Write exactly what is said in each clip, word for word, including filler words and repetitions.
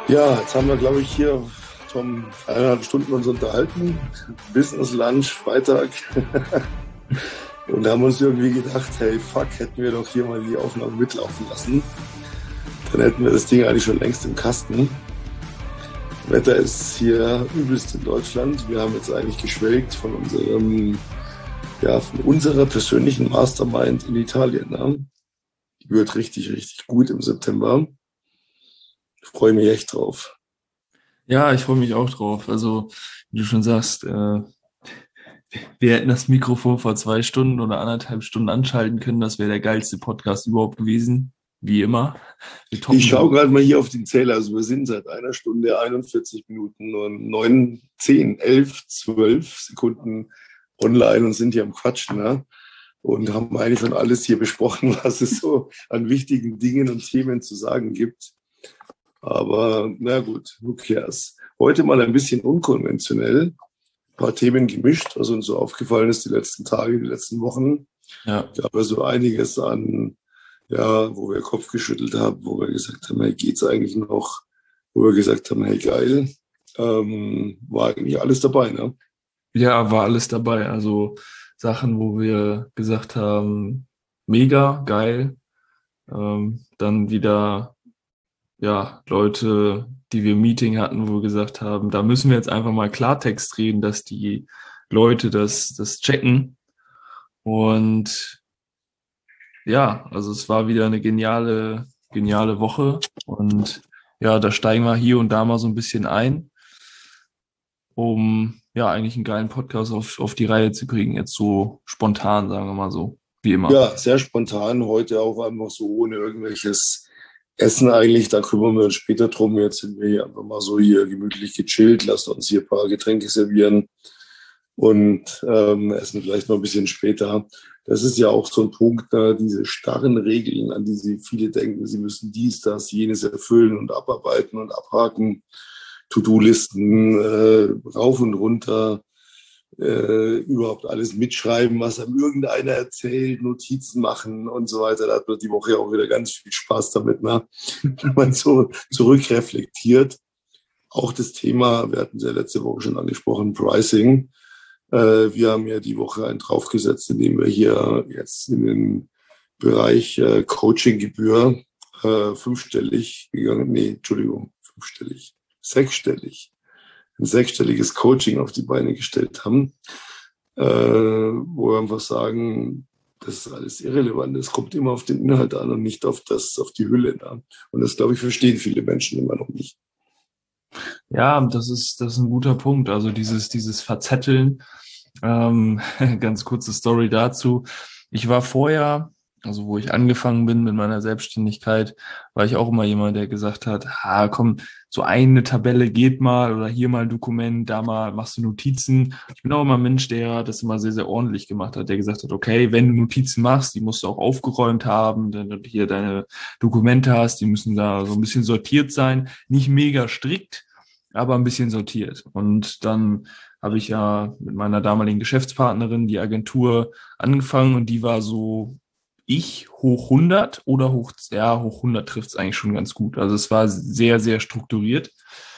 Ja, jetzt haben wir, glaube ich, hier, Tom, eineinhalb Stunden uns unterhalten. Business Lunch, Freitag. Und da haben wir uns irgendwie gedacht, hey, fuck, hätten wir doch hier mal die Aufnahme mitlaufen lassen. Dann hätten wir das Ding eigentlich schon längst im Kasten. Wetter ist hier übelst in Deutschland. Wir haben jetzt eigentlich geschwelgt von unserem, ja, von unserer persönlichen Mastermind in Italien. Ne? Die wird richtig, richtig gut im September. Ich freue mich echt drauf. Ja, ich freue mich auch drauf. Also, wie du schon sagst, äh, wir hätten das Mikrofon vor zwei Stunden oder anderthalb Stunden anschalten können. Das wäre der geilste Podcast überhaupt gewesen. Wie immer. Wir Ich toppen schaue den. gerade mal hier auf den Zähler. Also wir sind seit einer Stunde einundvierzig Minuten und neun, zehn, elf, zwölf Sekunden online und sind hier am Quatschen. Ne? Und haben eigentlich schon alles hier besprochen, was es so an wichtigen Dingen und Themen zu sagen gibt. Aber na gut, who cares? Heute mal ein bisschen unkonventionell. Ein paar Themen gemischt, was uns so aufgefallen ist die letzten Tage, die letzten Wochen. Ja. Ich habe so einiges an, ja, wo wir Kopf geschüttelt haben, wo wir gesagt haben, hey, geht's eigentlich noch? Wo wir gesagt haben, hey, geil. Ähm, war eigentlich alles dabei, ne? Ja, war alles dabei. Also Sachen, wo wir gesagt haben, mega geil. Ähm, dann wieder, ja, Leute, die wir im Meeting hatten, wo wir gesagt haben, da müssen wir jetzt einfach mal Klartext reden, dass die Leute das, das checken. Und ja, also es war wieder eine geniale, geniale Woche. Und ja, da steigen wir hier und da mal so ein bisschen ein, um ja eigentlich einen geilen Podcast auf, auf die Reihe zu kriegen. Jetzt so spontan, sagen wir mal so, wie immer. Ja, sehr spontan, heute auch einfach so ohne irgendwelches Essen eigentlich. Da kümmern wir uns später drum. Jetzt sind wir hier einfach mal so hier gemütlich gechillt, lassen uns hier ein paar Getränke servieren und ähm, essen vielleicht noch ein bisschen später. Das ist ja auch so ein Punkt, ne, diese starren Regeln, an die sie viele denken, sie müssen dies, das, jenes erfüllen und abarbeiten und abhaken, To-Do-Listen äh, rauf und runter, äh, überhaupt alles mitschreiben, was einem irgendeiner erzählt, Notizen machen und so weiter. Da hat man die Woche auch wieder ganz viel Spaß damit, ne? Wenn man so zurückreflektiert. Auch das Thema, wir hatten es ja letzte Woche schon angesprochen, Pricing. Äh, wir haben ja die Woche einen draufgesetzt, indem wir hier jetzt in den Bereich äh, Coachinggebühr äh, fünfstellig gegangen, nee, Entschuldigung, fünfstellig, sechsstellig, ein sechsstelliges Coaching auf die Beine gestellt haben, äh, wo wir einfach sagen, das ist alles irrelevant. Es kommt immer auf den Inhalt an und nicht auf das, auf die Hülle. Ne? Und das, glaube ich, verstehen viele Menschen immer noch nicht. Ja, das ist, das ist ein guter Punkt. Also dieses, dieses Verzetteln. Ähm, ganz kurze Story dazu. Ich war vorher, also wo ich angefangen bin mit meiner Selbstständigkeit, war ich auch immer jemand, der gesagt hat, ah, komm, so eine Tabelle geht mal oder hier mal ein Dokument, da mal machst du Notizen. Ich bin auch immer ein Mensch, der das immer sehr, sehr ordentlich gemacht hat, der gesagt hat, okay, wenn du Notizen machst, die musst du auch aufgeräumt haben, wenn du hier deine Dokumente hast, die müssen da so ein bisschen sortiert sein, nicht mega strikt, aber ein bisschen sortiert. Und dann habe ich ja mit meiner damaligen Geschäftspartnerin die Agentur angefangen und die war so ich hoch hundert oder hoch, ja, hoch hundert trifft es eigentlich schon ganz gut. Also es war sehr, sehr strukturiert.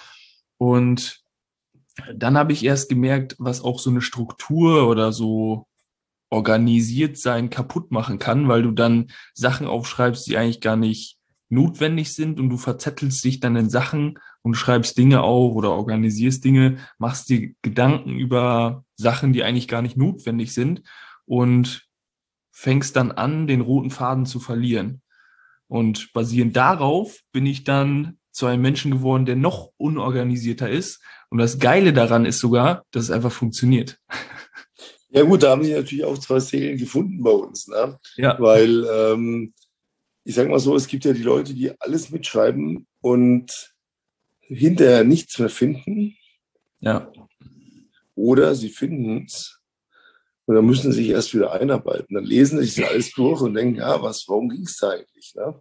Und dann habe ich erst gemerkt, was auch so eine Struktur oder so organisiert sein kaputt machen kann, weil du dann Sachen aufschreibst, die eigentlich gar nicht notwendig sind und du verzettelst dich dann in Sachen und schreibst Dinge auf oder organisierst Dinge, machst dir Gedanken über Sachen, die eigentlich gar nicht notwendig sind und fängst dann an, den roten Faden zu verlieren. Und basierend darauf bin ich dann zu einem Menschen geworden, der noch unorganisierter ist. Und das Geile daran ist sogar, dass es einfach funktioniert. Ja gut, da haben sich natürlich auch zwei Seelen gefunden bei uns, ne? Ja, Weil ähm, ich sage mal so, es gibt ja die Leute, die alles mitschreiben und hinterher nichts mehr finden ja. oder sie finden es und dann müssen sie sich erst wieder einarbeiten. Dann lesen sie sich das alles durch und denken, ja, was, warum ging es da eigentlich? Ne?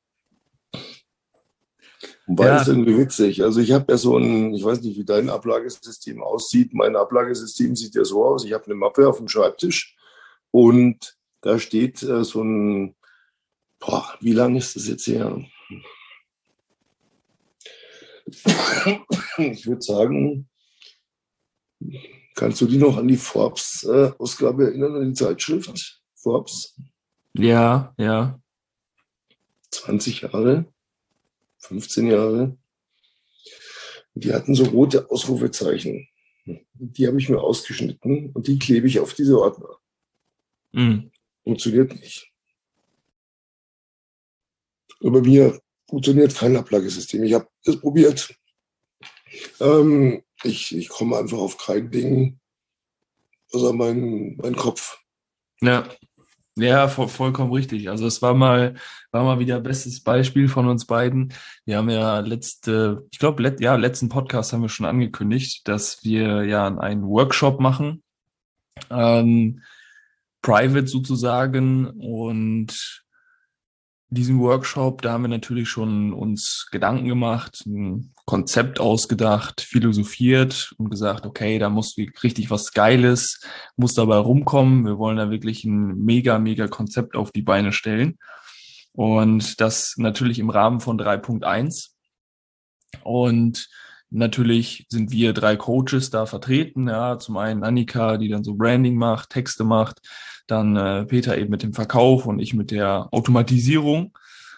Und beides Ja, irgendwie witzig. Also ich habe ja so ein, ich weiß nicht, wie dein Ablagesystem aussieht. Mein Ablagesystem sieht ja so aus. Ich habe eine Mappe auf dem Schreibtisch und da steht äh, so ein, boah, wie lange ist das jetzt her? Ich würde sagen, kannst du dich noch an die Forbes-Ausgabe erinnern, an die Zeitschrift Forbes? Ja, ja. zwanzig Jahre, fünfzehn Jahre. Die hatten so rote Ausrufezeichen. Die habe ich mir ausgeschnitten und die klebe ich auf diese Ordner. Mhm. Funktioniert nicht. Und bei mir funktioniert kein Ablagesystem. Ich habe das probiert. Ähm, ich, ich komme einfach auf kein Ding außer mein, mein Kopf. Ja. Ja, voll, vollkommen richtig. Also es war mal, war mal wieder bestes Beispiel von uns beiden. Wir haben ja letzte, ich glaube, let, ja, letzten Podcast haben wir schon angekündigt, dass wir ja einen Workshop machen, ähm, private sozusagen. Und diesen Workshop, da haben wir natürlich schon uns Gedanken gemacht, ein Konzept ausgedacht, philosophiert und gesagt, okay, da muss richtig was Geiles, muss dabei rumkommen. Wir wollen da wirklich ein mega, mega Konzept auf die Beine stellen. Und das natürlich im Rahmen von drei Punkt eins. Und natürlich sind wir drei Coaches da vertreten. Ja, zum einen Annika, die dann so Branding macht, Texte macht, dann äh, Peter eben mit dem Verkauf und ich mit der Automatisierung.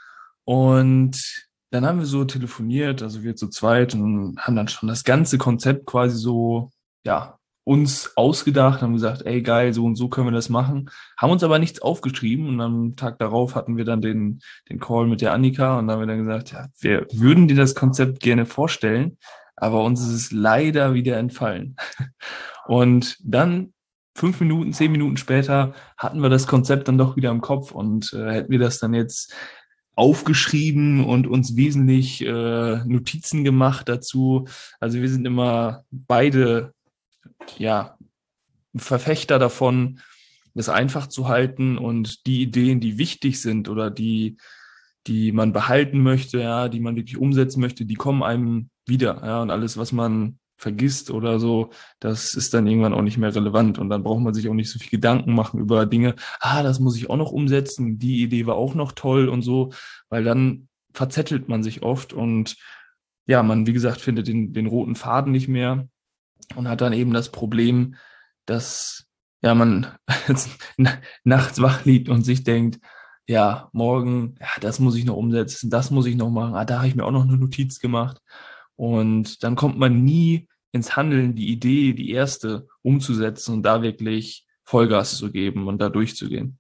Und dann haben wir so telefoniert, also wir zu zweit, und haben dann schon das ganze Konzept quasi so, ja, uns ausgedacht, haben gesagt, ey geil, so und so können wir das machen, haben uns aber nichts aufgeschrieben und am Tag darauf hatten wir dann den, den Call mit der Annika und dann haben wir dann gesagt, ja, wir würden dir das Konzept gerne vorstellen, aber uns ist es leider wieder entfallen. Und dann fünf Minuten, zehn Minuten später hatten wir das Konzept dann doch wieder im Kopf und äh, hätten wir das dann jetzt aufgeschrieben und uns wesentlich äh, Notizen gemacht dazu. Also wir sind immer beide ja Verfechter davon, das einfach zu halten und die Ideen, die wichtig sind oder die, die man behalten möchte, ja, die man wirklich umsetzen möchte, die kommen einem wieder, ja, und alles, was man vergisst oder so, das ist dann irgendwann auch nicht mehr relevant und dann braucht man sich auch nicht so viel Gedanken machen über Dinge, ah, das muss ich auch noch umsetzen, die Idee war auch noch toll und so, weil dann verzettelt man sich oft und ja, man, wie gesagt, findet den, den roten Faden nicht mehr und hat dann eben das Problem, dass ja man nachts wach liegt und sich denkt, ja, morgen, ja, das muss ich noch umsetzen, das muss ich noch machen, ah, da habe ich mir auch noch eine Notiz gemacht. Und dann kommt man nie ins Handeln, die Idee, die erste, umzusetzen und da wirklich Vollgas zu geben und da durchzugehen.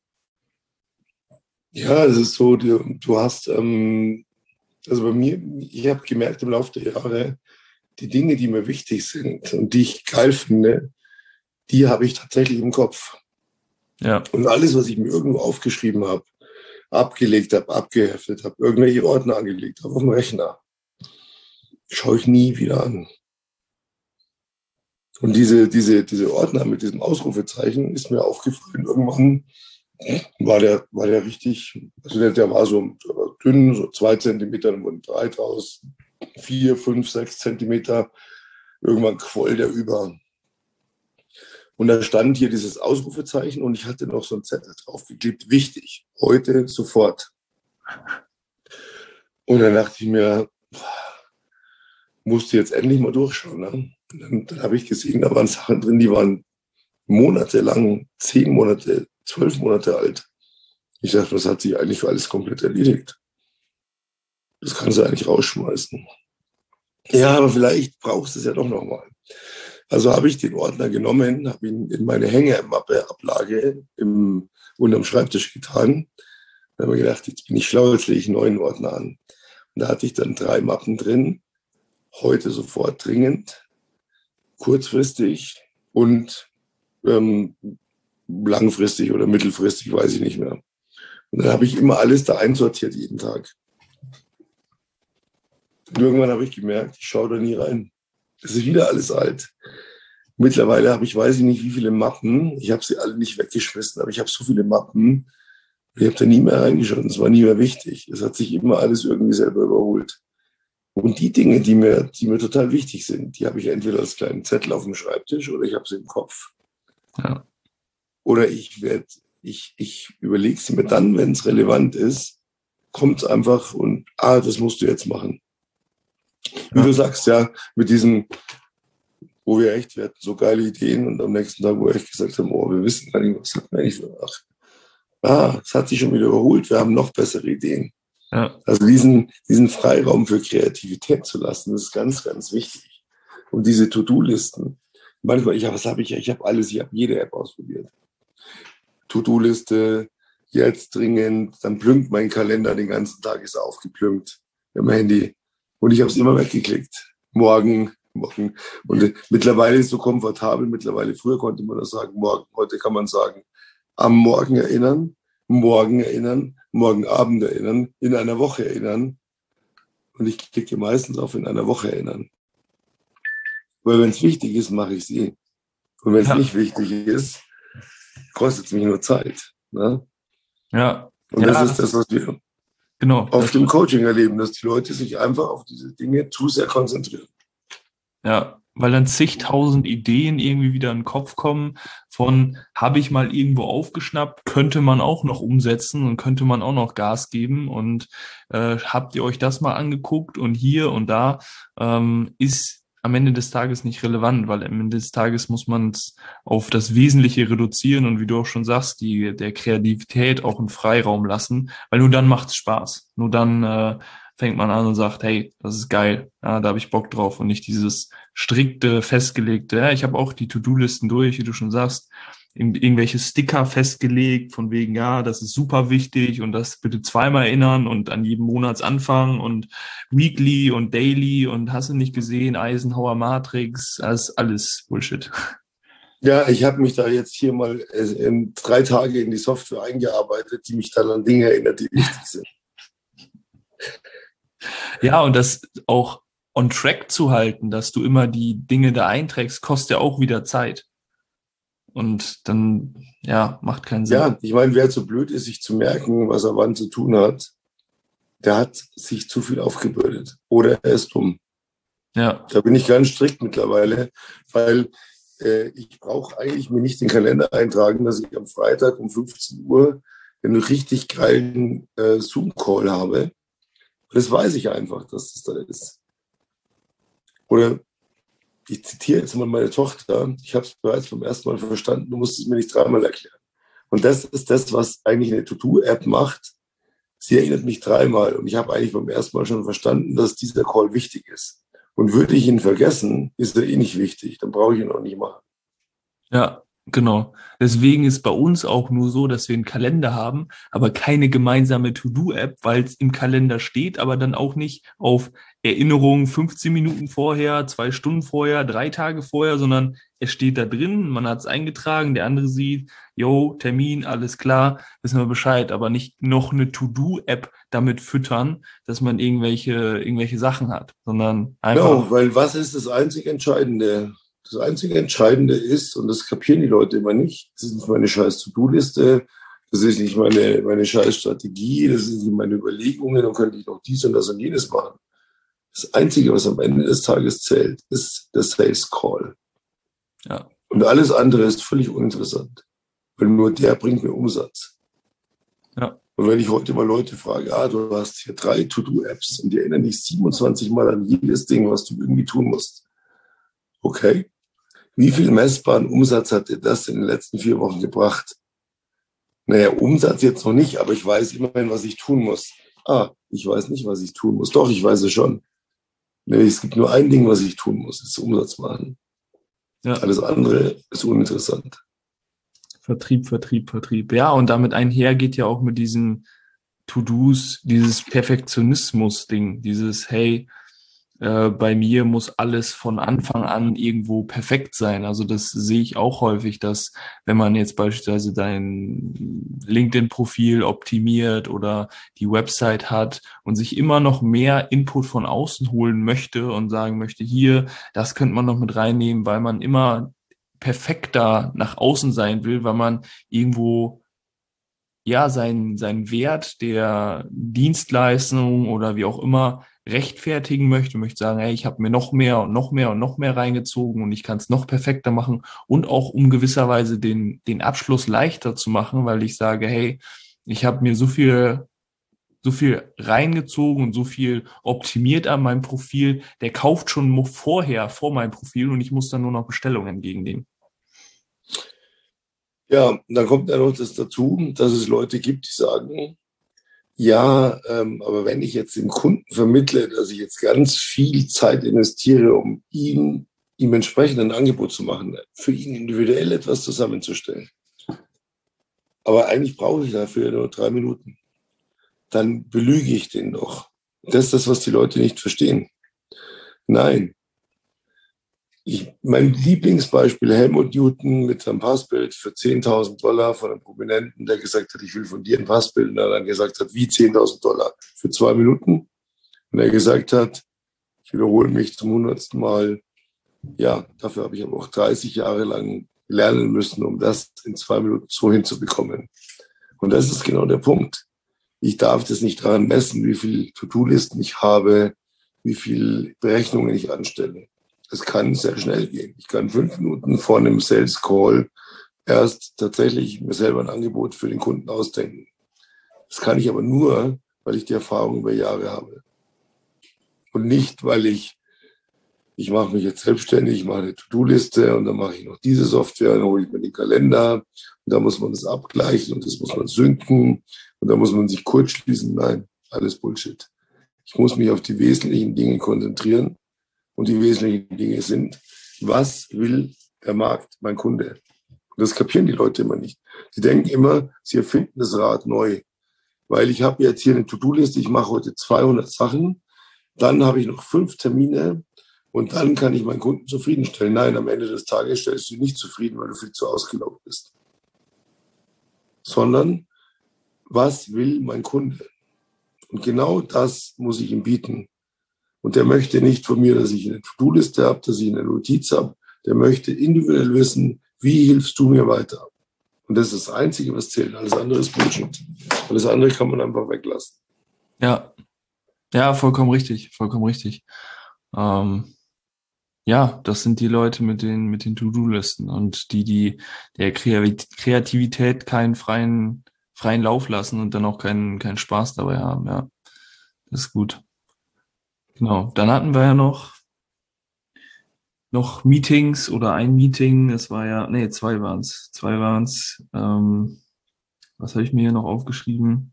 Ja, es ist so, du, du hast, ähm, also bei mir, ich habe gemerkt im Laufe der Jahre, die Dinge, die mir wichtig sind und die ich geil finde, die habe ich tatsächlich im Kopf. Ja. Und alles, was ich mir irgendwo aufgeschrieben habe, abgelegt habe, abgeheftet habe, irgendwelche Ordner angelegt habe auf dem Rechner, schaue ich nie wieder an. Und diese, diese, diese Ordner mit diesem Ausrufezeichen ist mir aufgefallen. Irgendwann war der, war der richtig, also der, der war so dünn, so zwei Zentimeter, dann wurden drei draus, vier, fünf, sechs Zentimeter. Irgendwann quoll der über. Und da stand hier dieses Ausrufezeichen und ich hatte noch so ein Zettel draufgeklebt. Wichtig, heute, sofort. Und dann dachte ich mir, musste jetzt endlich mal durchschauen. Ne? Und dann, dann habe ich gesehen, da waren Sachen drin, die waren monatelang, zehn Monate, zwölf Monate alt. Ich dachte, das hat sich eigentlich für alles komplett erledigt. Das kannst du eigentlich rausschmeißen. Ja, aber vielleicht brauchst du es ja doch nochmal. Also habe ich den Ordner genommen, habe ihn in meine Hängemappe-Ablage im, unterm Schreibtisch getan. Da habe ich gedacht, jetzt bin ich schlau, jetzt lege ich einen neuen Ordner an. Und da hatte ich dann drei Mappen drin. Heute sofort dringend, kurzfristig und ähm, langfristig oder mittelfristig, weiß ich nicht mehr. Und dann habe ich immer alles da einsortiert, jeden Tag. Und irgendwann habe ich gemerkt, ich schaue da nie rein. Das ist wieder alles alt. Mittlerweile habe ich, weiß ich nicht, wie viele Mappen. Ich habe sie alle nicht weggeschmissen, aber ich habe so viele Mappen. Ich habe da nie mehr reingeschaut. Es war nie mehr wichtig. Es hat sich immer alles irgendwie selber überholt. Und die Dinge, die mir, die mir total wichtig sind, die habe ich entweder als kleinen Zettel auf dem Schreibtisch oder ich habe sie im Kopf. Ja. Oder ich werde, ich, ich überlege sie mir dann, wenn es relevant ist, kommt es einfach und, ah, das musst du jetzt machen. Wie du sagst, ja, mit diesem, wo wir echt, wir hatten so geile Ideen und am nächsten Tag, wo wir echt gesagt haben, oh, wir wissen gar nicht, was hat man eigentlich für, ach, ah, es hat sich schon wieder überholt, wir haben noch bessere Ideen. Ja. Also diesen, diesen Freiraum für Kreativität zu lassen, das ist ganz, ganz wichtig. Und diese To-Do-Listen, manchmal, ich habe, was habe ich, ich habe alles, ich habe jede App ausprobiert. To-Do-Liste, jetzt dringend, dann plümpt mein Kalender, den ganzen Tag ist er aufgeplümpt im Handy. Und ich habe es immer weggeklickt. Morgen, morgen. Und äh, mittlerweile ist es so komfortabel, mittlerweile, früher konnte man das sagen, morgen, heute kann man sagen, am Morgen erinnern, morgen erinnern, morgen Abend erinnern, in einer Woche erinnern. Und ich klicke meistens auf in einer Woche erinnern. Weil wenn es wichtig ist, mache ich es eh. Und wenn es Ja. nicht wichtig ist, kostet es mich nur Zeit. Ne? Ja. Und Ja, das ist das, was wir genau. oft im Coaching erleben, dass die Leute sich einfach auf diese Dinge zu sehr konzentrieren. Ja, weil dann zigtausend Ideen irgendwie wieder in den Kopf kommen von, habe ich mal irgendwo aufgeschnappt, könnte man auch noch umsetzen und könnte man auch noch Gas geben und äh, habt ihr euch das mal angeguckt und hier und da ähm, ist am Ende des Tages nicht relevant, weil am Ende des Tages muss man es auf das Wesentliche reduzieren und wie du auch schon sagst, die der Kreativität auch einen Freiraum lassen, weil nur dann macht es Spaß. Nur dann äh, fängt man an und sagt, hey, das ist geil, ja, da habe ich Bock drauf und nicht dieses strikte, festgelegte. Ja, ich habe auch die To-Do-Listen durch, wie du schon sagst, irgendwelche Sticker festgelegt, von wegen, ja, das ist super wichtig und das bitte zweimal erinnern und an jedem Monatsanfang und Weekly und Daily und hast du nicht gesehen, Eisenhower Matrix, alles, alles Bullshit. Ja, ich habe mich da jetzt hier mal in drei Tage in die Software eingearbeitet, die mich dann an Dinge erinnert, die wichtig sind. Ja, und das auch on track zu halten, dass du immer die Dinge da einträgst, kostet ja auch wieder Zeit. Und dann, ja, macht keinen Sinn. Ja, ich meine, wer zu blöd ist, sich zu merken, was er wann zu tun hat, der hat sich zu viel aufgebürdet. Oder er ist dumm. Ja. Da bin ich ganz strikt mittlerweile, weil äh, ich brauche eigentlich mir nicht den Kalender eintragen, dass ich am Freitag um fünfzehn Uhr einen richtig geilen äh, Zoom-Call habe. Das weiß ich einfach, dass das da ist. Oder ich zitiere jetzt mal meine Tochter, ich habe es bereits beim ersten Mal verstanden, du musst es mir nicht dreimal erklären. Und das ist das, was eigentlich eine To-Do-App macht. Sie erinnert mich dreimal und ich habe eigentlich beim ersten Mal schon verstanden, dass dieser Call wichtig ist. Und würde ich ihn vergessen, ist er eh nicht wichtig, dann brauche ich ihn auch nicht machen. Ja, genau. Deswegen ist bei uns auch nur so, dass wir einen Kalender haben, aber keine gemeinsame To-Do-App, weil es im Kalender steht, aber dann auch nicht auf Erinnerung fünfzehn Minuten vorher, zwei Stunden vorher, drei Tage vorher, sondern es steht da drin, man hat es eingetragen, der andere sieht, yo, Termin, alles klar, wissen wir Bescheid, aber nicht noch eine To-Do-App damit füttern, dass man irgendwelche, irgendwelche Sachen hat, sondern einfach. Genau, weil was ist das einzig Entscheidende? Das einzige Entscheidende ist, und das kapieren die Leute immer nicht, das ist nicht meine scheiß To-Do-Liste, das ist nicht meine, meine scheiß Strategie, das sind nicht meine Überlegungen, dann könnte ich noch dies und das und jenes machen. Das Einzige, was am Ende des Tages zählt, ist der Sales Call. Ja. Und alles andere ist völlig uninteressant, weil nur der bringt mir Umsatz. Ja. Und wenn ich heute mal Leute frage, ah, du hast hier drei To-Do-Apps und die erinnern dich siebenundzwanzig Mal an jedes Ding, was du irgendwie tun musst. Okay. Wie viel messbaren Umsatz hat dir das in den letzten vier Wochen gebracht? Naja, Umsatz jetzt noch nicht, aber ich weiß immerhin, was ich tun muss. Ah, ich weiß nicht, was ich tun muss. Doch, ich weiß es schon. Nämlich, es gibt nur ein Ding, was ich tun muss, das ist Umsatz machen. Ja. Alles andere ist uninteressant. Vertrieb, Vertrieb, Vertrieb. Ja, und damit einher geht ja auch mit diesen To-Dos, dieses Perfektionismus-Ding, dieses, hey, äh, bei mir muss alles von Anfang an irgendwo perfekt sein. Also das sehe ich auch häufig, dass wenn man jetzt beispielsweise dein LinkedIn-Profil optimiert oder die Website hat und sich immer noch mehr Input von außen holen möchte und sagen möchte, hier, das könnte man noch mit reinnehmen, weil man immer perfekter nach außen sein will, weil man irgendwo ja seinen seinen Wert der Dienstleistung oder wie auch immer rechtfertigen möchte, möchte sagen, hey, ich habe mir noch mehr und noch mehr und noch mehr reingezogen und ich kann es noch perfekter machen und auch um gewisserweise den den Abschluss leichter zu machen, weil ich sage, hey, ich habe mir so viel so viel reingezogen und so viel optimiert an meinem Profil. Der kauft schon vorher vor meinem Profil und ich muss dann nur noch Bestellungen entgegennehmen. Ja, und dann kommt ja noch das dazu, dass es Leute gibt, die sagen, ja, ähm, aber wenn ich jetzt dem Kunden vermittle, dass ich jetzt ganz viel Zeit investiere, um ihn, ihm entsprechend ein Angebot zu machen, für ihn individuell etwas zusammenzustellen. Aber eigentlich brauche ich dafür nur drei Minuten. Dann belüge ich den doch. Das ist das, was die Leute nicht verstehen. Nein. Ich, mein Lieblingsbeispiel, Helmut Newton mit einem Passbild für zehntausend Dollar von einem Prominenten, der gesagt hat, ich will von dir ein Passbild. Und er dann gesagt hat, wie zehntausend Dollar? Für zwei Minuten? Und er gesagt hat, ich wiederhole mich zum hundertsten Mal, ja, dafür habe ich aber auch dreißig Jahre lang lernen müssen, um das in zwei Minuten so hinzubekommen. Und das ist genau der Punkt. Ich darf das nicht daran messen, wie viele To-Do-Listen ich habe, wie viele Berechnungen ich anstelle. Es kann sehr schnell gehen. Ich kann fünf Minuten vor einem Sales Call erst tatsächlich mir selber ein Angebot für den Kunden ausdenken. Das kann ich aber nur, weil ich die Erfahrung über Jahre habe. Und nicht, weil ich, ich mache mich jetzt selbstständig, ich mache eine To-Do-Liste und dann mache ich noch diese Software, dann hole ich mir den Kalender und da muss man das abgleichen und das muss man synken und da muss man sich kurz schließen. Nein, alles Bullshit. Ich muss mich auf die wesentlichen Dinge konzentrieren. Und die wesentlichen Dinge sind, was will der Markt, mein Kunde? Und das kapieren die Leute immer nicht. Sie denken immer, sie erfinden das Rad neu. Weil ich habe jetzt hier eine To-Do-Liste, ich mache heute zweihundert Sachen, dann habe ich noch fünf Termine und dann kann ich meinen Kunden zufriedenstellen. Nein, am Ende des Tages stellst du ihn nicht zufrieden, weil du viel zu ausgelaugt bist. Sondern, was will mein Kunde? Und genau das muss ich ihm bieten. Und der möchte nicht von mir, dass ich eine To-Do-Liste habe, dass ich eine Notiz habe. Der möchte individuell wissen, wie hilfst du mir weiter? Und das ist das Einzige, was zählt. Alles andere ist Bullshit. Alles andere kann man einfach weglassen. Ja, ja, vollkommen richtig, vollkommen richtig. Ähm, ja, das sind die Leute mit den mit den To-Do-Listen und die, die der Kreativität keinen freien freien Lauf lassen und dann auch keinen keinen Spaß dabei haben. Ja, das ist gut. Genau. Dann hatten wir ja noch noch Meetings oder ein Meeting. Es war ja, nee, zwei waren es. Zwei waren es. Ähm, was habe ich mir hier noch aufgeschrieben?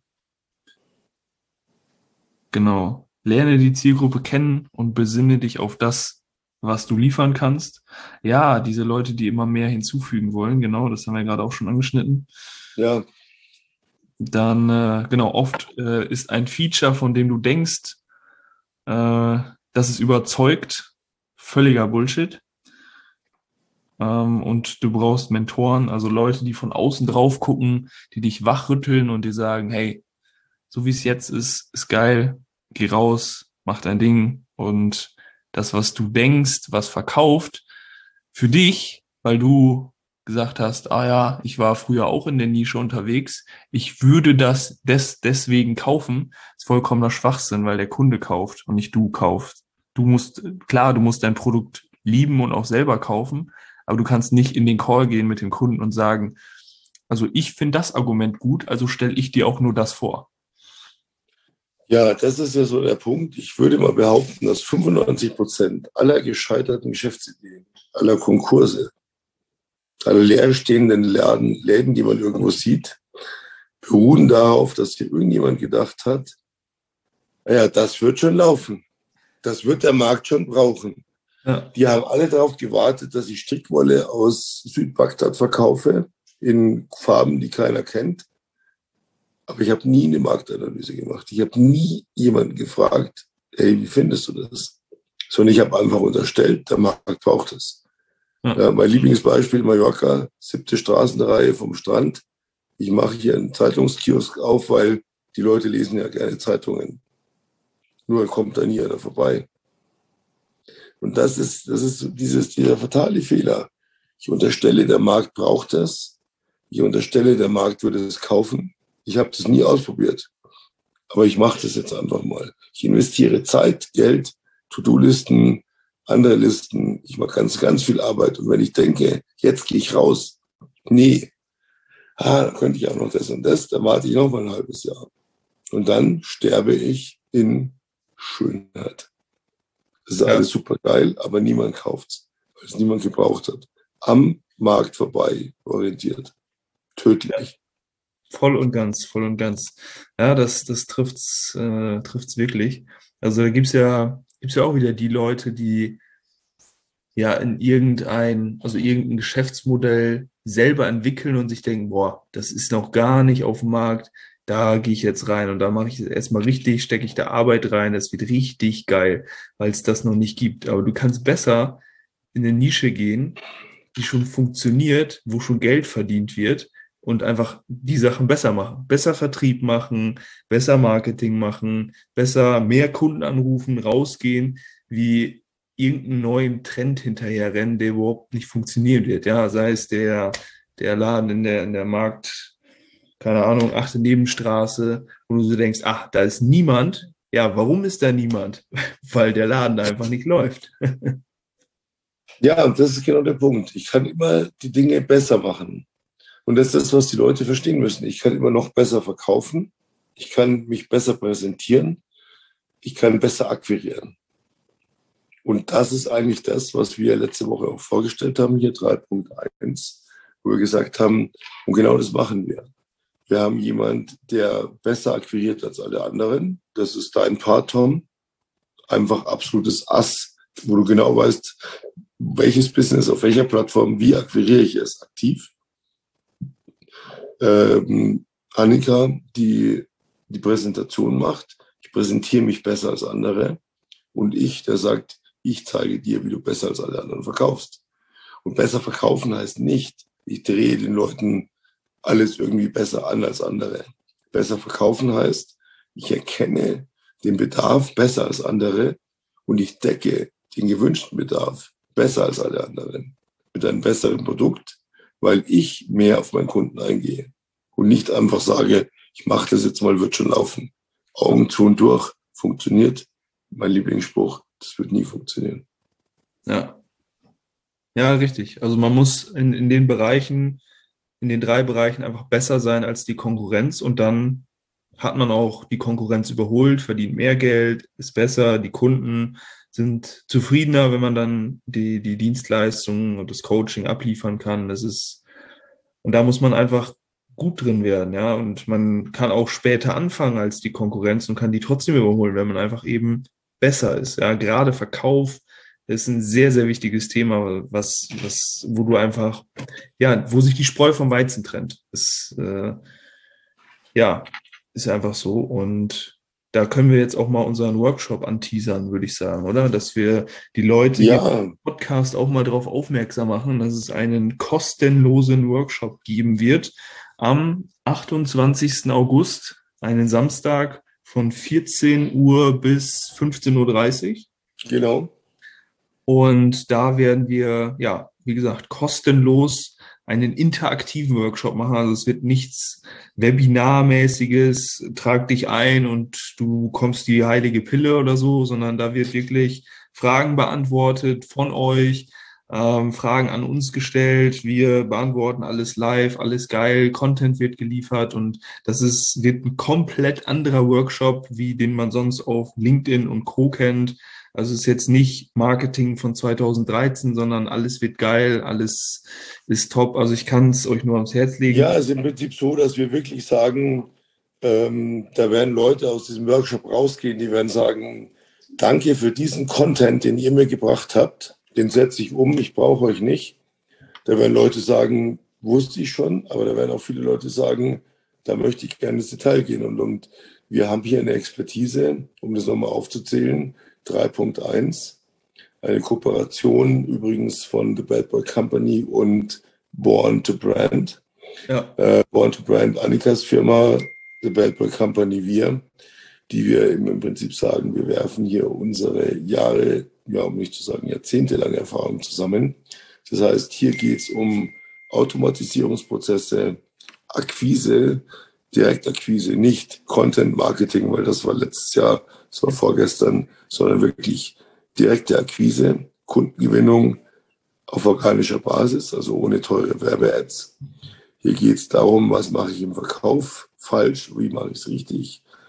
Genau. Lerne die Zielgruppe kennen und besinne dich auf das, was du liefern kannst. Ja, diese Leute, die immer mehr hinzufügen wollen, genau, das haben wir gerade auch schon angeschnitten. Ja. Dann, äh, genau, oft äh, ist ein Feature, von dem du denkst, äh, dass es überzeugt, völliger Bullshit. Ähm, und du brauchst Mentoren, also Leute, die von außen drauf gucken, die dich wachrütteln und dir sagen, hey, so wie es jetzt ist, ist geil, geh raus, mach dein Ding und das, was du denkst, was verkauft, für dich, weil du gesagt hast, ah ja, ich war früher auch in der Nische unterwegs, ich würde das des, deswegen kaufen, ist vollkommener Schwachsinn, weil der Kunde kauft und nicht du kaufst. Du musst, klar, du musst dein Produkt lieben und auch selber kaufen, aber du kannst nicht in den Call gehen mit dem Kunden und sagen, also ich finde das Argument gut, also stelle ich dir auch nur das vor. Ja, das ist ja so der Punkt. Ich würde mal behaupten, dass fünfundneunzig Prozent aller gescheiterten Geschäftsideen, aller Konkurse, aller leerstehenden Läden, Läden, die man irgendwo sieht, beruhen darauf, dass hier irgendjemand gedacht hat, naja, das wird schon laufen. Das wird der Markt schon brauchen. Ja. Die haben alle darauf gewartet, dass ich Strickwolle aus Südbagdad verkaufe, in Farben, die keiner kennt. Aber ich habe nie eine Marktanalyse gemacht. Ich habe nie jemanden gefragt, hey, wie findest du das? Sondern ich habe einfach unterstellt, der Markt braucht es. Ja. Ja, mein Lieblingsbeispiel Mallorca, siebte Straßenreihe vom Strand. Ich mache hier einen Zeitungskiosk auf, weil die Leute lesen ja gerne Zeitungen. Nur kommt da nie einer vorbei. Und das ist, das ist dieses, dieser fatale Fehler. Ich unterstelle, der Markt braucht das. Ich unterstelle, der Markt würde es kaufen. Ich habe das nie ausprobiert. Aber ich mache das jetzt einfach mal. Ich investiere Zeit, Geld, To-Do-Listen, andere Listen. Ich mache ganz, ganz viel Arbeit. Und wenn ich denke, jetzt gehe ich raus, nee, ah, dann könnte ich auch noch das und das, dann warte ich noch mal ein halbes Jahr. Und dann sterbe ich in Schönheit. Das ist Ja. alles super geil, aber niemand kauft's, weil es niemand gebraucht hat. Am Markt vorbei orientiert. Tödlich. Voll und ganz, voll und ganz. Ja, das, das trifft's, äh, trifft's wirklich. Also da gibt's ja, gibt's ja auch wieder die Leute, die ja in irgendein, also irgendein Geschäftsmodell selber entwickeln und sich denken, boah, das ist noch gar nicht auf dem Markt, da gehe ich jetzt rein und da mache ich es erstmal richtig, stecke ich da Arbeit rein, das wird richtig geil, weil es das noch nicht gibt. Aber du kannst besser in eine Nische gehen, die schon funktioniert, wo schon Geld verdient wird und einfach die Sachen besser machen. Besser Vertrieb machen, besser Marketing machen, besser mehr Kunden anrufen, rausgehen, wie irgendeinen neuen Trend hinterherrennen, der überhaupt nicht funktionieren wird. Ja, sei es der, der Laden in der, in der Markt, keine Ahnung, achte Nebenstraße, wo du so denkst, ach, da ist niemand. Ja, warum ist da niemand? Weil der Laden da einfach nicht läuft. Ja, und das ist genau der Punkt. Ich kann immer die Dinge besser machen. Und das ist das, was die Leute verstehen müssen. Ich kann immer noch besser verkaufen. Ich kann mich besser präsentieren. Ich kann besser akquirieren. Und das ist eigentlich das, was wir letzte Woche auch vorgestellt haben, hier drei Punkt eins, wo wir gesagt haben, und genau das machen wir. Wir haben jemand, der besser akquiriert als alle anderen. Das ist dein Part, Tom. Einfach absolutes Ass, wo du genau weißt, welches Business auf welcher Plattform, wie akquiriere ich es aktiv. Ähm, Annika, die die Präsentation macht. Ich präsentiere mich besser als andere. Und ich, der sagt, ich zeige dir, wie du besser als alle anderen verkaufst. Und besser verkaufen heißt nicht, ich drehe den Leuten alles irgendwie besser an als andere. Besser verkaufen heißt, ich erkenne den Bedarf besser als andere und ich decke den gewünschten Bedarf besser als alle anderen mit einem besseren Produkt, weil ich mehr auf meinen Kunden eingehe und nicht einfach sage, ich mache das jetzt mal, wird schon laufen. Augen zu und durch, funktioniert. Mein Lieblingsspruch, das wird nie funktionieren. Ja. Ja, richtig. Also man muss in, in den Bereichen, in den drei Bereichen einfach besser sein als die Konkurrenz und dann hat man auch die Konkurrenz überholt, verdient mehr Geld, ist besser, die Kunden sind zufriedener, wenn man dann die, die Dienstleistungen und das Coaching abliefern kann. Das ist, und da muss man einfach gut drin werden, ja. Und man kann auch später anfangen als die Konkurrenz und kann die trotzdem überholen, wenn man einfach eben besser ist. Ja, gerade Verkauf ist ein sehr, sehr wichtiges Thema, was, was, wo du einfach, ja, wo sich die Spreu vom Weizen trennt. Das, äh, ja, ist einfach so. Und da können wir jetzt auch mal unseren Workshop anteasern, würde ich sagen, oder? Dass wir die Leute hier Ja, im Podcast auch mal darauf aufmerksam machen, dass es einen kostenlosen Workshop geben wird am achtundzwanzigsten August, einen Samstag von vierzehn Uhr bis fünfzehn Uhr dreißig. genau. Und da werden wir, ja, wie gesagt, kostenlos einen interaktiven Workshop machen. Also es wird nichts Webinarmäßiges, trag dich ein und du kommst die heilige Pille oder so, sondern da wird wirklich Fragen beantwortet von euch, ähm, Fragen an uns gestellt. Wir beantworten alles live, alles geil, Content wird geliefert und das ist, wird ein komplett anderer Workshop, wie den man sonst auf LinkedIn und Co. kennt. Also es ist jetzt nicht Marketing von zweitausenddreizehn, sondern alles wird geil, alles ist top. Also ich kann es euch nur ans Herz legen. Ja, es ist im Prinzip so, dass wir wirklich sagen, ähm, da werden Leute aus diesem Workshop rausgehen, die werden sagen, danke für diesen Content, den ihr mir gebracht habt. Den setze ich um, ich brauche euch nicht. Da werden Leute sagen, wusste ich schon, aber da werden auch viele Leute sagen, da möchte ich gerne ins Detail gehen. Und, und wir haben hier eine Expertise, um das nochmal aufzuzählen, drei Punkt eins, eine Kooperation übrigens von The Bad Boy Company und Born to Brand. Ja. Äh, Born to Brand, Annikas Firma, The Bad Boy Company, wir, die wir im, im Prinzip sagen, wir werfen hier unsere Jahre, ja, um nicht zu sagen jahrzehntelange Erfahrung zusammen. Das heißt, hier geht es um Automatisierungsprozesse, Akquise, Direktakquise, nicht Content Marketing, weil das war letztes Jahr, das war vorgestern, sondern wirklich direkte Akquise, Kundengewinnung auf organischer Basis, also ohne teure Werbe-Ads. Hier geht es darum, was mache ich im Verkauf falsch, wie mache ich es richtig,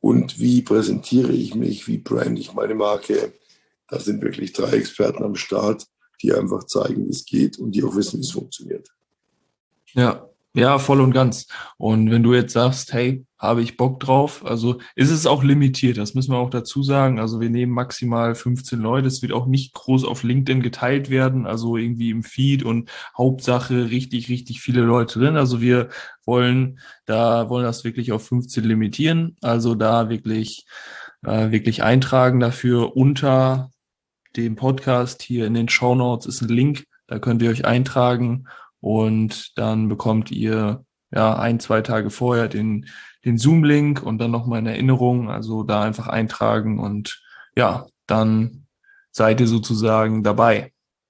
und wie präsentiere ich mich, wie brande ich meine Marke. Da sind wirklich drei Experten am Start, die einfach zeigen, wie es geht und die auch wissen, wie es funktioniert. Ja, ja, voll und ganz. Und wenn du jetzt sagst, hey, habe ich Bock drauf, also ist es auch limitiert, das müssen wir auch dazu sagen. Also wir nehmen maximal fünfzehn Leute, es wird auch nicht groß auf LinkedIn geteilt werden, also irgendwie im Feed und Hauptsache richtig, richtig viele Leute drin. Also wir wollen da, wollen das wirklich auf fünfzehn limitieren, also da wirklich, äh, wirklich eintragen dafür. Unter dem Podcast hier in den Shownotes ist ein Link, da könnt ihr euch eintragen. Und dann bekommt ihr ja ein, zwei Tage vorher den, den Zoom-Link und dann nochmal eine Erinnerung. Also da einfach eintragen und ja, dann seid ihr sozusagen dabei.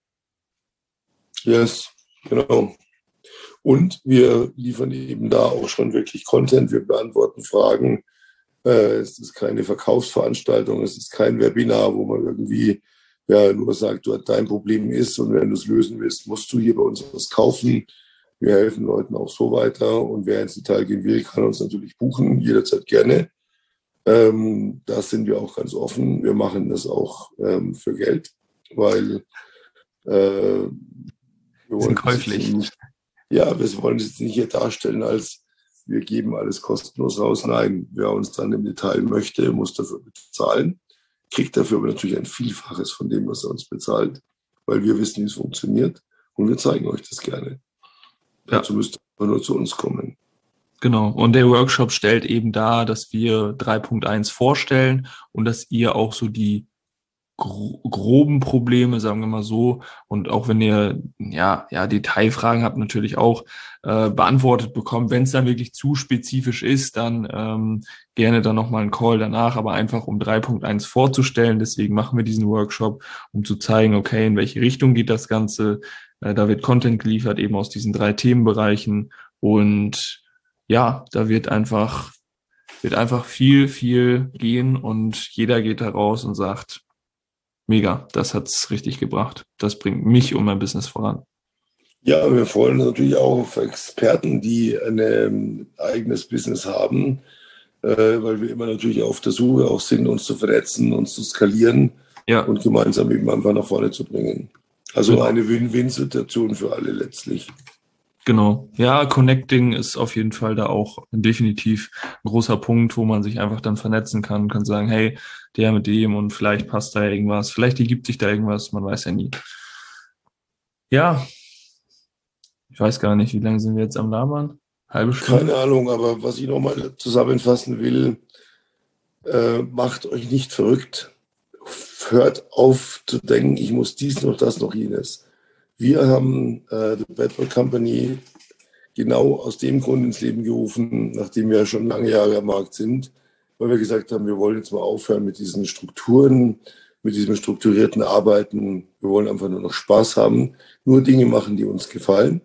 Yes, genau. Und wir liefern eben da auch schon wirklich Content. Wir beantworten Fragen. Äh, es ist keine Verkaufsveranstaltung. Es ist kein Webinar, wo man irgendwie ja nur sagt, du, dein Problem ist und wenn du es lösen willst, musst du hier bei uns was kaufen. Wir helfen Leuten auch so weiter. Und wer ins Detail gehen will, kann uns natürlich buchen, jederzeit gerne. Ähm, da sind wir auch ganz offen. Wir machen das auch ähm, für Geld, weil äh, wir wollen Sind käuflich. nicht, ja, wir wollen es jetzt nicht hier darstellen, als wir geben alles kostenlos raus. Nein, wer uns dann im Detail möchte, muss dafür bezahlen, kriegt dafür aber natürlich ein Vielfaches von dem, was er uns bezahlt, weil wir wissen, wie es funktioniert und wir zeigen euch das gerne. Ja. Dazu müsst ihr nur zu uns kommen. Genau. Und der Workshop stellt eben dar, dass wir drei Punkt eins vorstellen und dass ihr auch so die gro- groben Probleme, sagen wir mal so, und auch wenn ihr ja ja Detailfragen habt, natürlich auch äh, beantwortet bekommt. Wenn es dann wirklich zu spezifisch ist, dann ähm, gerne dann nochmal einen Call danach, aber einfach um drei Punkt eins vorzustellen. Deswegen machen wir diesen Workshop, um zu zeigen, okay, in welche Richtung geht das Ganze. Äh, da wird Content geliefert, eben aus diesen drei Themenbereichen und ja, da wird einfach, wird einfach viel, viel gehen und jeder geht da raus und sagt, mega, das hat's richtig gebracht. Das bringt mich und mein Business voran. Ja, wir freuen uns natürlich auch auf Experten, die ein ähm, eigenes Business haben, äh, weil wir immer natürlich auf der Suche auch sind, uns zu vernetzen, uns zu skalieren Ja, und gemeinsam eben einfach nach vorne zu bringen. Also genau. eine Win-Win-Situation für alle letztlich. Genau. Ja, Connecting ist auf jeden Fall da auch definitiv ein großer Punkt, wo man sich einfach dann vernetzen kann, kann sagen, hey, der mit dem und vielleicht passt da irgendwas, vielleicht ergibt sich da irgendwas, man weiß ja nie. Ja, ich weiß gar nicht, wie lange sind wir jetzt am Labern? Halbe Stunde? Keine Ahnung, aber was ich nochmal zusammenfassen will, äh, macht euch nicht verrückt. Hört auf zu denken, ich muss dies noch, das noch, jenes. Wir haben äh, The Bedrock Company genau aus dem Grund ins Leben gerufen, nachdem wir schon lange Jahre am Markt sind, weil wir gesagt haben, wir wollen jetzt mal aufhören mit diesen Strukturen, mit diesem strukturierten Arbeiten. Wir wollen einfach nur noch Spaß haben, nur Dinge machen, die uns gefallen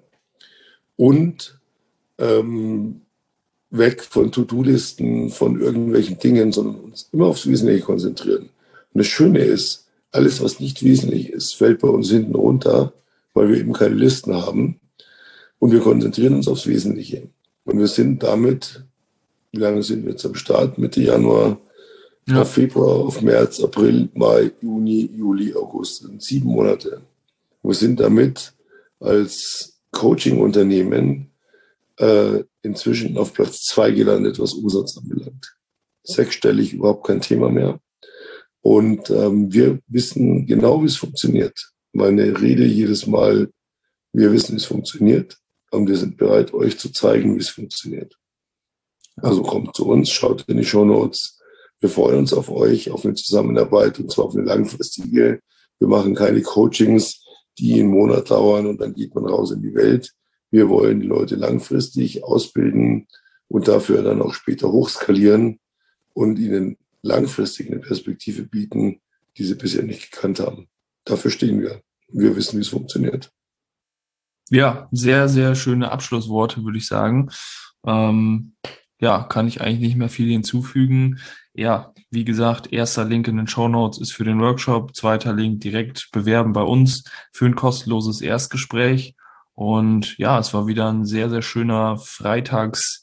und ähm, weg von To-Do-Listen, von irgendwelchen Dingen, sondern uns immer aufs Wesentliche konzentrieren. Und das Schöne ist, alles, was nicht wesentlich ist, fällt bei uns hinten runter, weil wir eben keine Listen haben. Und wir konzentrieren uns aufs Wesentliche. Und wir sind damit, wie lange sind wir jetzt am Start? Mitte Januar, Ja. auf Februar, auf März, April, Mai, Juni, Juli, August. Das sind sieben Monate. Wir sind damit als Coaching-Unternehmen äh, inzwischen auf Platz zwei gelandet, was Umsatz anbelangt. Sechsstellig, überhaupt kein Thema mehr. Und ähm, wir wissen genau, wie es funktioniert. Meine Rede jedes Mal, wir wissen, wie es funktioniert. Und wir sind bereit, euch zu zeigen, wie es funktioniert. Also kommt zu uns, schaut in die Shownotes. Wir freuen uns auf euch, auf eine Zusammenarbeit und zwar auf eine langfristige. Wir machen keine Coachings, die einen Monat dauern und dann geht man raus in die Welt. Wir wollen die Leute langfristig ausbilden und dafür dann auch später hochskalieren und ihnen langfristig eine Perspektive bieten, die sie bisher nicht gekannt haben. Dafür stehen wir. Wir wissen, wie es funktioniert. Ja, sehr, sehr schöne Abschlussworte, würde ich sagen. Ähm, ja, kann ich eigentlich nicht mehr viel hinzufügen. Ja, wie gesagt, erster Link in den Shownotes ist für den Workshop, zweiter Link direkt bewerben bei uns für ein kostenloses Erstgespräch. Und ja, es war wieder ein sehr, sehr schöner Freitagsnachmittag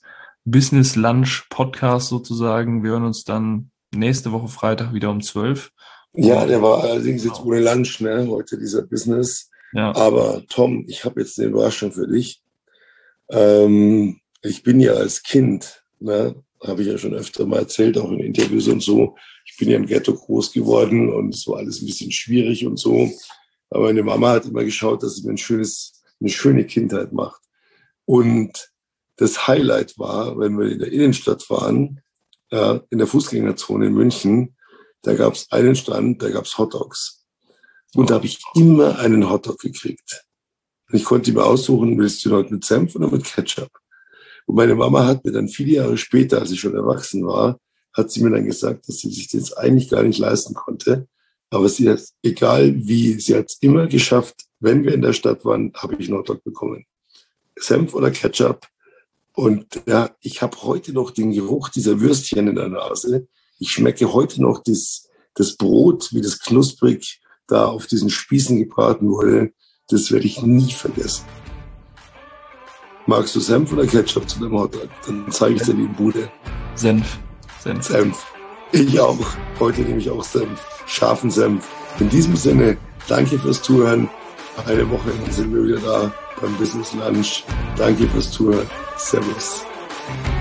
Business Lunch Podcast sozusagen. Wir hören uns dann nächste Woche Freitag wieder um zwölf. Ja, der war allerdings jetzt ohne Lunch, ne? Heute dieser Business. Ja. Aber Tom, ich habe jetzt eine Überraschung für dich. Ähm, ich bin ja als Kind, ne, habe ich ja schon öfter mal erzählt, auch in Interviews und so. Ich bin ja im Ghetto groß geworden und es war alles ein bisschen schwierig und so. Aber meine Mama hat immer geschaut, dass sie mir ein schönes, eine schöne Kindheit macht. Und das Highlight war, wenn wir in der Innenstadt waren, ja, in der Fußgängerzone in München, da gab es einen Stand, da gab es Hotdogs. Und da habe ich immer einen Hotdog gekriegt. Und ich konnte mir aussuchen, willst du heute mit Senf oder mit Ketchup? Und meine Mama hat mir dann viele Jahre später, als ich schon erwachsen war, hat sie mir dann gesagt, dass sie sich das eigentlich gar nicht leisten konnte. Aber sie hat, egal wie, sie hat es immer geschafft, wenn wir in der Stadt waren, habe ich einen Hotdog bekommen. Senf oder Ketchup. Und ja, ich habe heute noch den Geruch dieser Würstchen in der Nase. Ich schmecke heute noch das, das Brot, wie das knusprig da auf diesen Spießen gebraten wurde. Das werde ich nie vergessen. Magst du Senf oder Ketchup zu deinem Hotdog? Dann zeige ich dir die Bude. Senf. Senf. Senf. Ich auch. Heute nehme ich auch Senf. Scharfen Senf. In diesem Sinne, danke fürs Zuhören. Eine Woche sind wir wieder da beim Business Lunch. Danke fürs Zuhören. Servus.